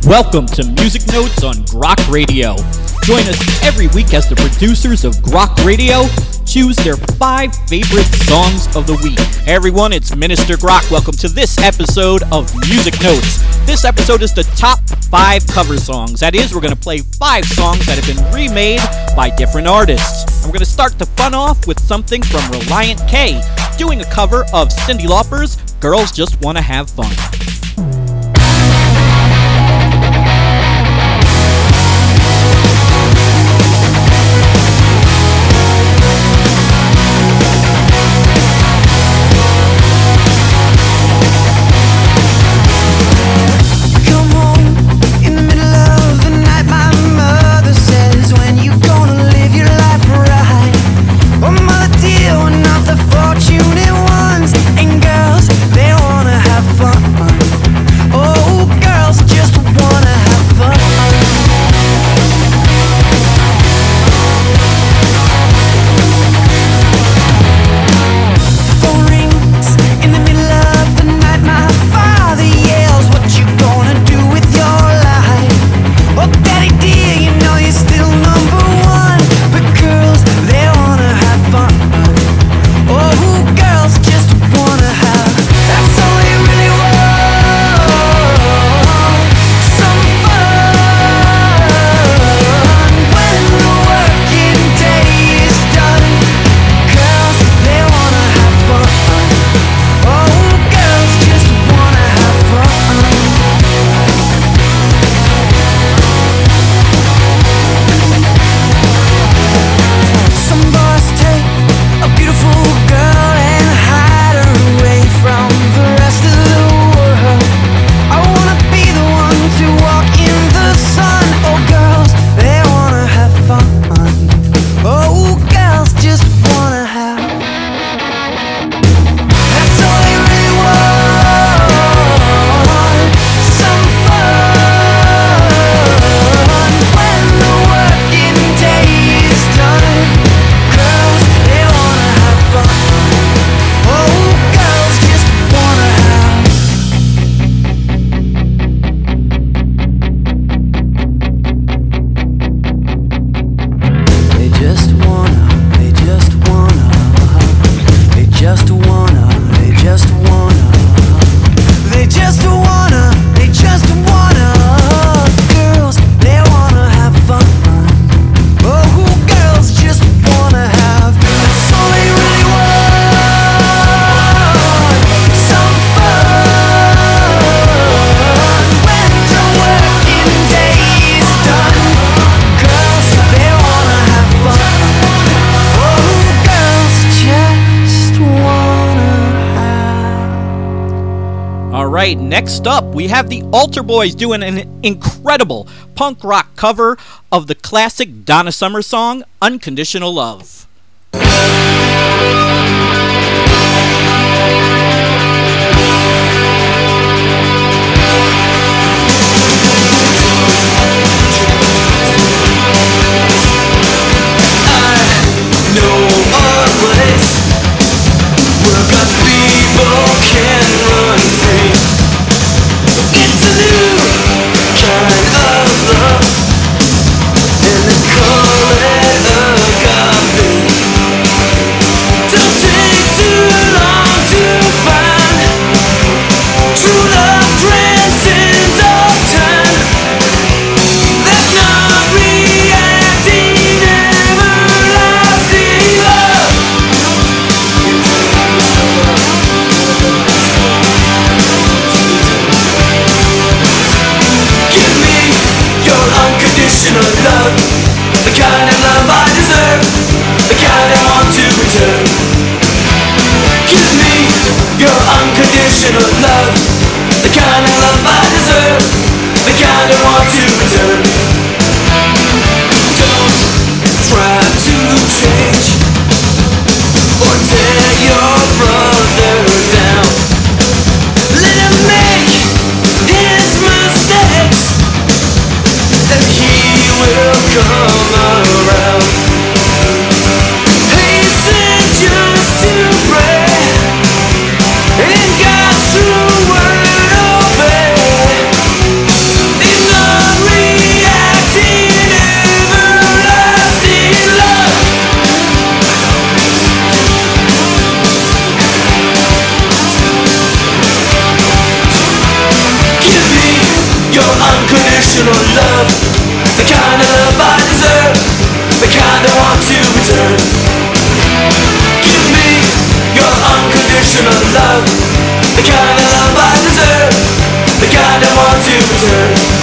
Welcome to Music Notes on Grok Radio. Join us every week as the producers of Grok Radio choose their 5 favorite songs of the week. Hey everyone, it's Minister Grok. Welcome to this episode of Music Notes. This episode is the top 5 cover songs. That is, we're going to play 5 songs that have been remade by different artists. And we're going to start the fun off with something from Reliant K, doing a cover of Cyndi Lauper's Girls Just Wanna Have Fun. Next up, we have the Altar Boys doing an incredible punk rock cover of the classic Donna Summer song, Unconditional Love. In God's true word, obey. unconditional love, the kind of love I deserve, the kind I want to return. Give me your unconditional love, the kind of love I deserve, the kind I want to return.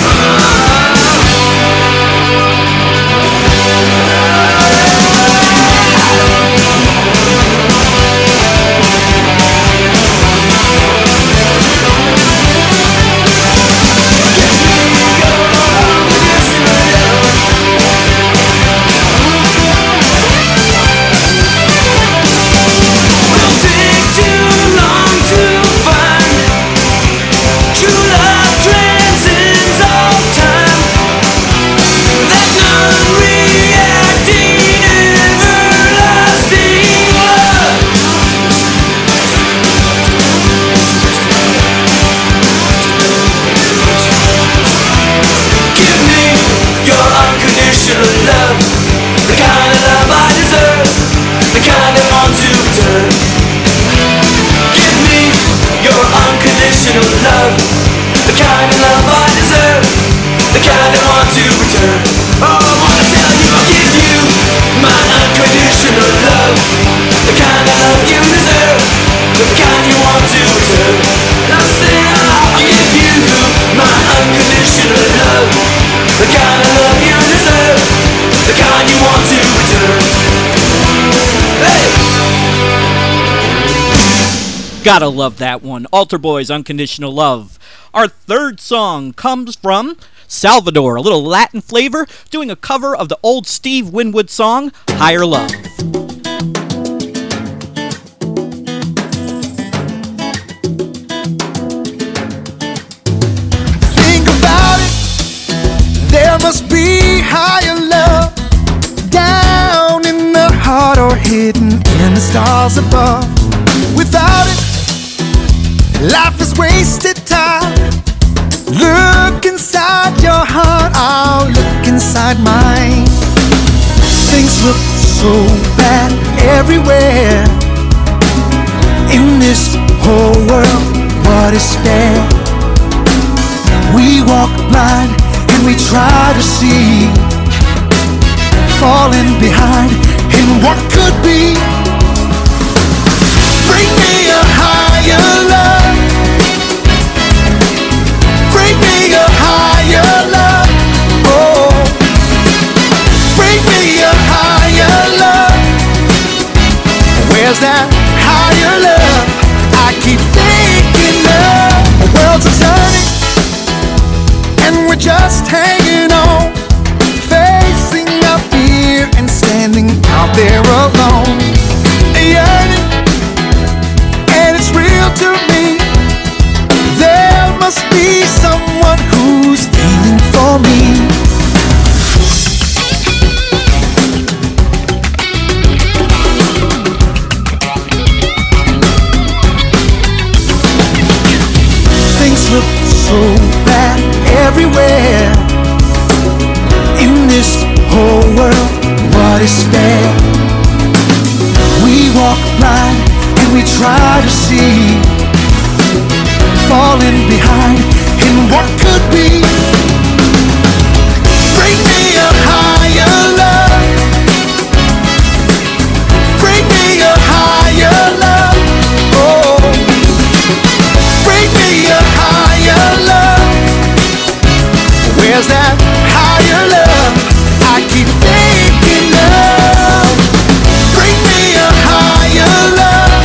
Gotta love that one. Altar Boys, Unconditional Love. Our third song comes from Salvador, a little Latin flavor, doing a cover of the old Steve Winwood song, Higher Love. Think about it, there must be higher love down in the heart or hidden in the stars above. Without it, life is wasted time. Look inside your heart, I'll look inside mine. Things look so bad everywhere. In this whole world, what is fair? We walk blind and we try to see, falling behind in what could be. Bring me a higher love. Bring me a higher love. Oh, bring me a higher love. Where's that higher love? I keep thinking of the world's a turning and we're just hanging on, facing our fear and standing out there alone. Yearning, and it's real to me. There must be someone who's feeling for me. Things look so bad everywhere. In this whole world, what is fair? We walk blind and we try to see, falling behind in what could be. Bring me a higher love. Bring me a higher love. Oh, bring me a higher love. Where's that higher love I keep thinking of? Bring me a higher love.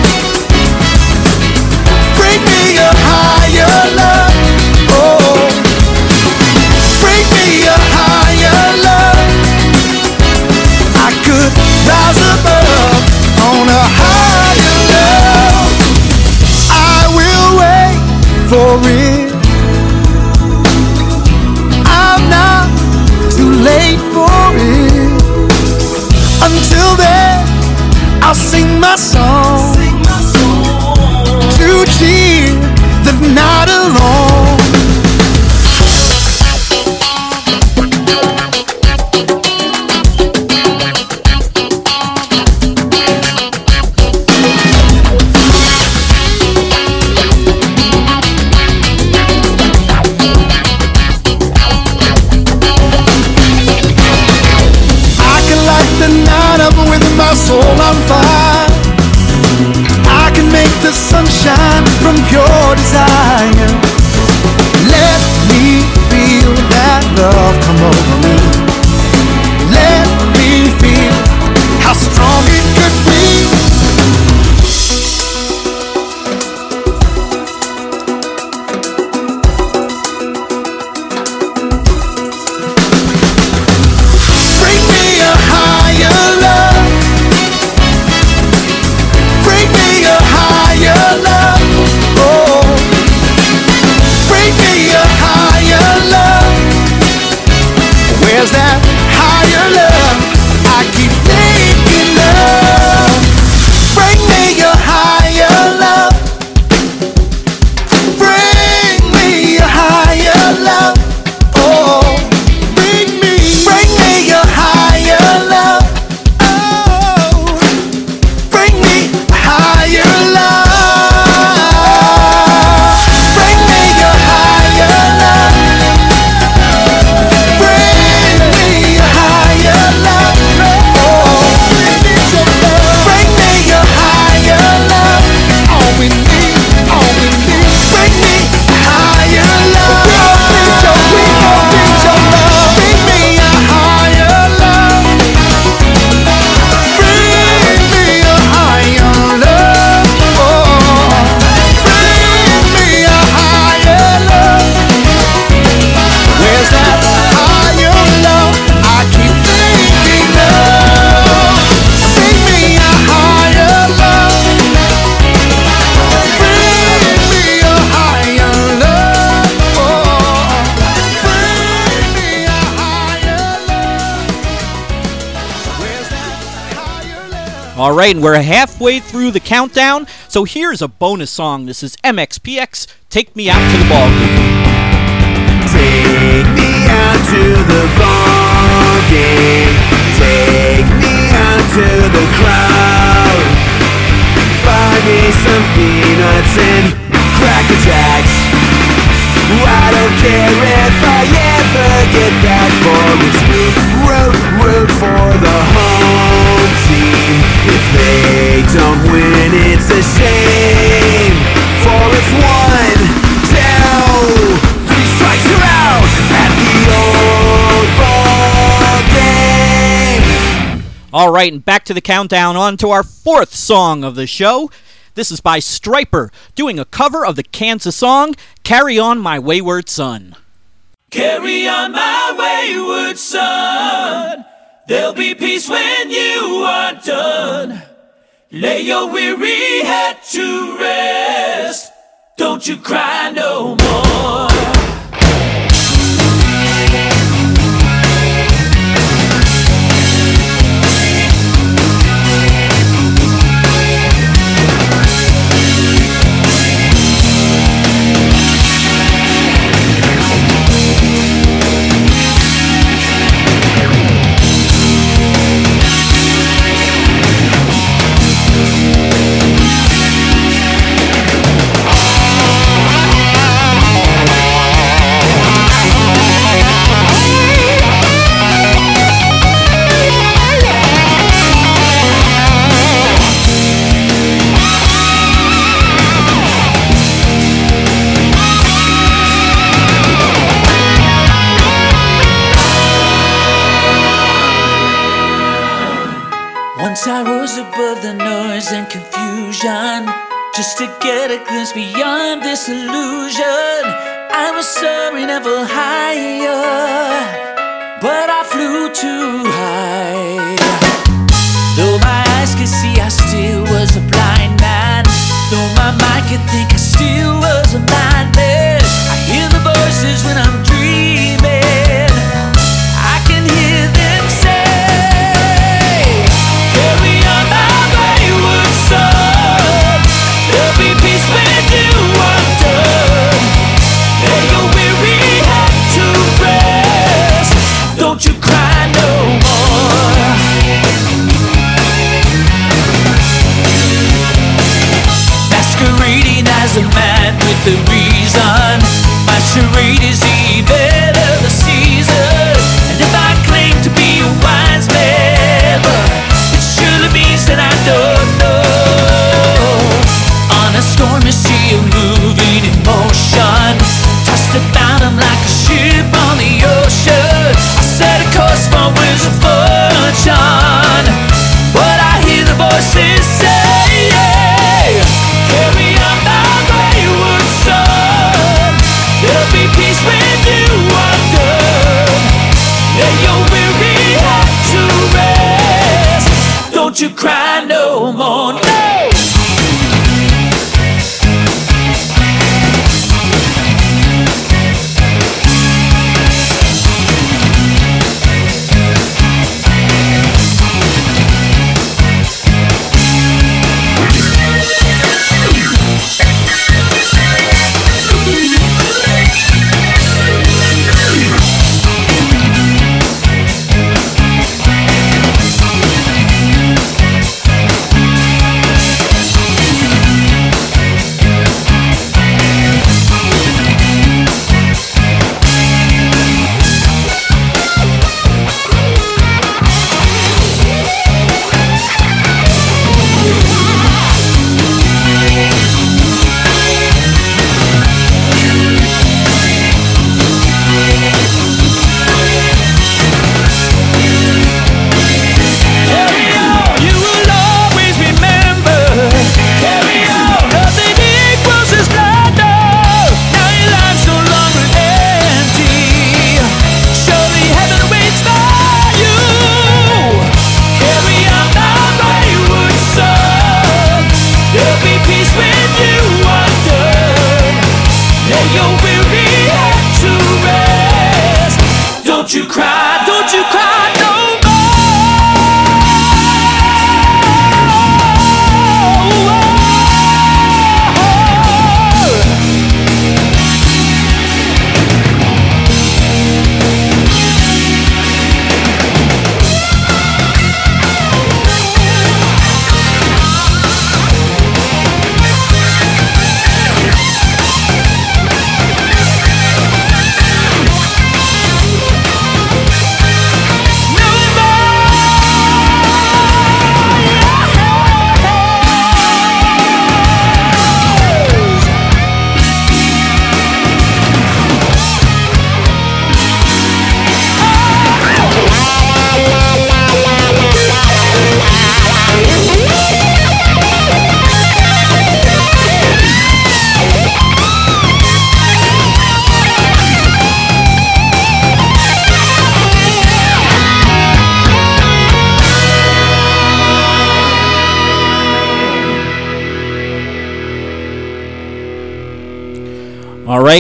Bring me a higher love. Oh, bring me a higher love. I could rise above on a higher love. I will wait for it. I'll All right, and we're halfway through the countdown, so here's a bonus song. This is MXPX, Take Me Out to the Ball Game. Take me out to the ball game. Take me out to the crowd. Buy me some peanuts and Cracker Jacks. I don't care if I ever get back for it's root for the home team. If they don't win, it's a shame. For it's 1, 2, 3 strikes you're out at the old ball game. All right, and back to the countdown, on to our fourth song of the show. This is by Stryper, doing a cover of the Kansas song, Carry On My Wayward Son. Carry on my wayward son. There'll be peace when you are done. Lay your weary head to rest. Don't you cry no more. Once I rose above the noise and confusion, just to get a glimpse beyond this illusion. I was soaring ever higher, but I flew too high. Though my eyes could see, I still was a blind man. Though my mind could think, I still was a madman. I hear the voices when I'm dreaming. I can hear them say, carry on my wayward son. There'll be peace when you are done. Lay your weary head to rest. Don't you cry no more. Masquerading as a man with a reason. My charade is the event of the season. And if I claim to be a wise man, it surely means that I don't know. On a stormy sea of moving emotion, tossed about him like a ship on the ocean. I set a course for winds of fortune. What I hear the voices say, carry on my wayward son. There'll be peace when you are done. Lay your weary head to rest. Don't you cry no more, no. you cry, don't you cry no more.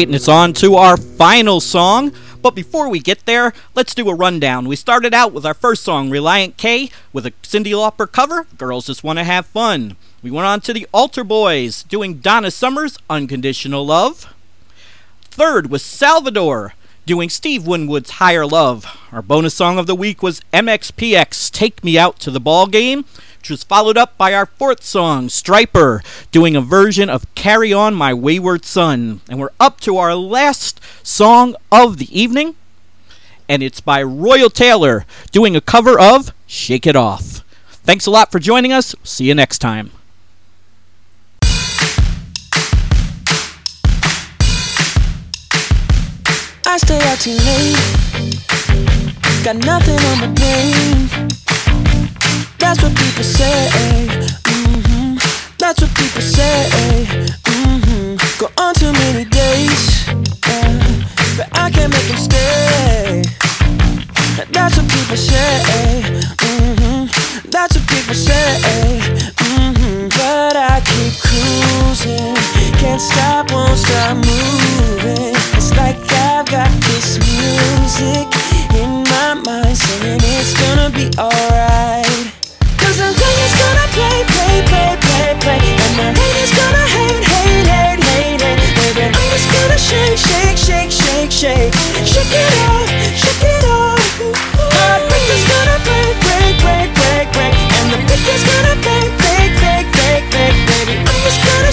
right, and it's on to our final song. But before we get there, let's do a rundown. We started out with our first song, Relient K, with a Cyndi Lauper cover, Girls Just Wanna Have Fun. We went on to the Altar Boys, doing Donna Summer's Unconditional Love. Third was Salvador, doing Steve Winwood's Higher Love. Our bonus song of the week was MXPX, Take Me Out to the Ball Game, which was followed up by our fourth song, Stryper, doing a version of Carry On My Wayward Son. And we're up to our last song of the evening, and it's by Royal Taylor, doing a cover of Shake It Off. Thanks a lot for joining us. See you next time. I stay out too late, got nothing on my brain. That's what people say, that's what people say, Go on too many days, but I can't make them stay. That's what people say, that's what people say, But I keep cruising, can't stop, won't stop moving. It's like I've got this music in my mind saying it's gonna be alright. Cause the thing is gonna play, and the haters gonna hate. Baby, I'm just gonna shake it off, Heartbreaker's gonna break, and the beat is gonna break. Baby, I'm just gonna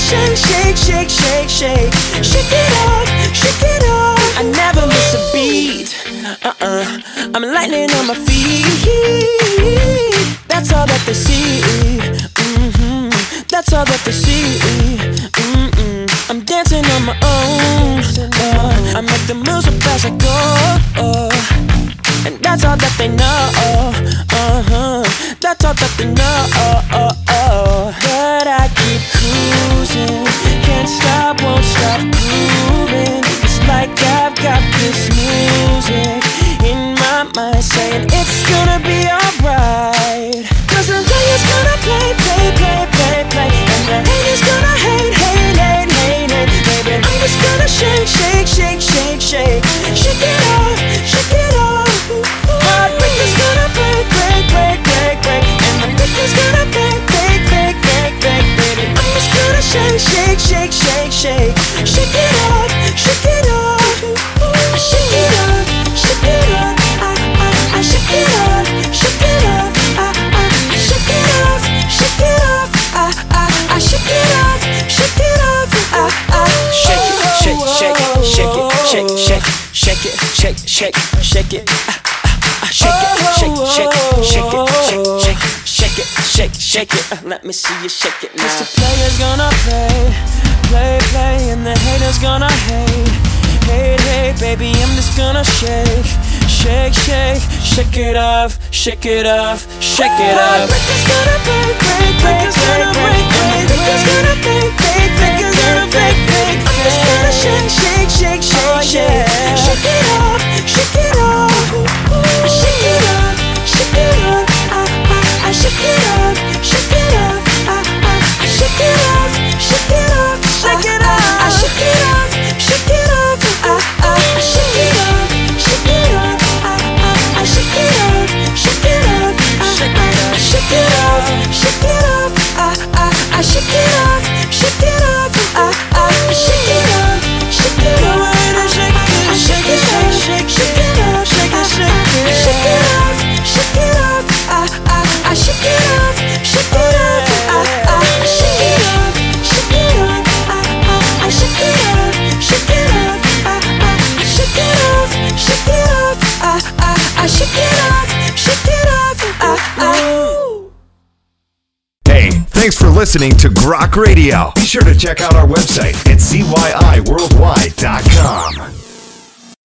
shake it off. I never miss a beat, I'm lightning on my feet. That's all that they see, that's all that they see, I'm dancing on my own, I make the moves up as I go, and that's all that they know, that's all that they know, But I keep cruising, can't stop, won't stop grooving. It's like I've got this music in my mind saying it's gonna be alright. Cause the day is gonna play, and the haters gonna hate. Baby, I'm just gonna shake it off, Heartbreaker's gonna break, and the beat is gonna break. Baby, I'm just gonna shake it off, I shake it off, I shake it off, I shake it off, I shake it off, I shake it off, I shake it off, shake it off, shake it. Let me see you shake it now. 'Cause the players gonna play, and the haters gonna hate, baby. I'm just gonna shake it off, shake it off. Heartbreaker's gonna break, breakers gonna break, breakers gonna break, breakers gonna break. I'm just gonna shake it off, shake it off, shake it off, I shake it off, I shake it off, I shake it off, I shake it off, I shake it off, I shake it off, I shake it off, I shake it off, I shake it off, I shake it off, shake it off, shake it off, shake it off, I shake it off, shake it off, I shake it off, shake it off, I shake it off, shake it off, shake it off, shake it off, I shake it off, shake it off, I shake it off, shake it off, I shake it off, shake it off, I shake it off, shake it off, I shake it off, shake it off, Hey, thanks for listening to Grok Radio. Be sure to check out our website at CYIWorldwide.com.